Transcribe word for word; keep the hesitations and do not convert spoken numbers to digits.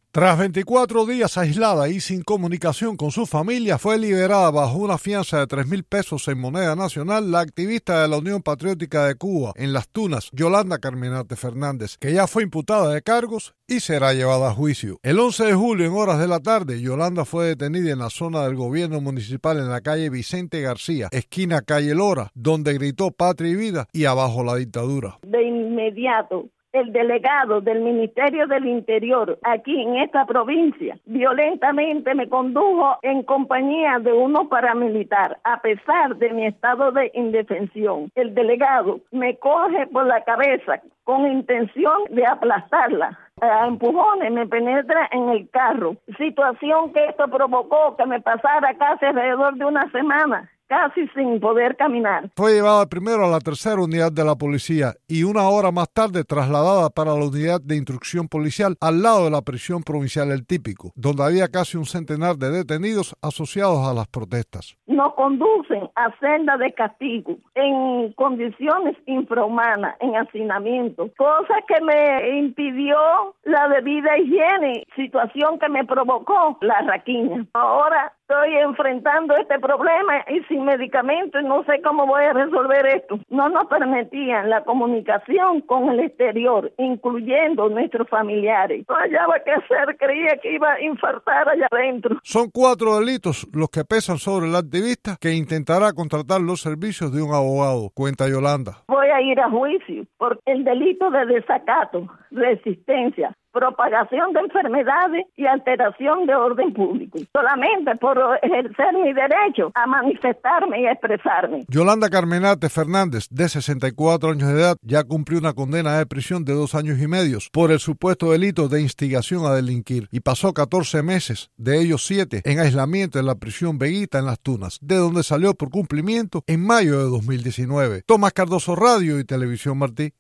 Tras veinticuatro días aislada y sin comunicación con su familia, fue liberada bajo una fianza de tres mil pesos en moneda nacional la activista de la Unión Patriótica de Cuba en Las Tunas, Yolanda Carmenate Fernández, que ya fue imputada de cargos y será llevada a juicio. El once de julio, en horas de la tarde, Yolanda fue detenida en la zona del gobierno municipal en la calle Vicente García, esquina calle Lora, donde gritó Patria y Vida y abajo la dictadura. De inmediato, el delegado del Ministerio del Interior aquí en esta provincia violentamente me condujo en compañía de uno paramilitar, a pesar de mi estado de indefensión. El delegado me coge por la cabeza con intención de aplastarla. A empujones me penetra en el carro, situación que esto provocó que me pasara casi alrededor de una semana, casi sin poder caminar. Fue llevada primero a la tercera unidad de la policía y una hora más tarde trasladada para la unidad de instrucción policial al lado de la prisión provincial El Típico, donde había casi un centenar de detenidos asociados a las protestas. Nos conducen a celda de castigo en condiciones infrahumanas, en hacinamiento, cosa que me impidió la debida higiene, situación que me provocó la raquiña. Ahora estoy enfrentando este problema y sin medicamentos no sé cómo voy a resolver esto. No nos permitían la comunicación con el exterior, incluyendo nuestros familiares. No hallaba qué hacer, creía que iba a infartar allá adentro. Son cuatro delitos los que pesan sobre el activista, que intentará contratar los servicios de un abogado, cuenta Yolanda. Voy a ir a juicio por el delito de desacato, resistencia, propagación de enfermedades y alteración de orden público, solamente por ejercer mi derecho a manifestarme y a expresarme. Yolanda Carmenate Fernández, de sesenta y cuatro años de edad, ya cumplió una condena de prisión de dos años y medio por el supuesto delito de instigación a delinquir y pasó catorce meses, de ellos siete, en aislamiento en la prisión Veguita en Las Tunas, de donde salió por cumplimiento en mayo de dos mil diecinueve. Tomás Cardoso, Radio y Televisión Martí.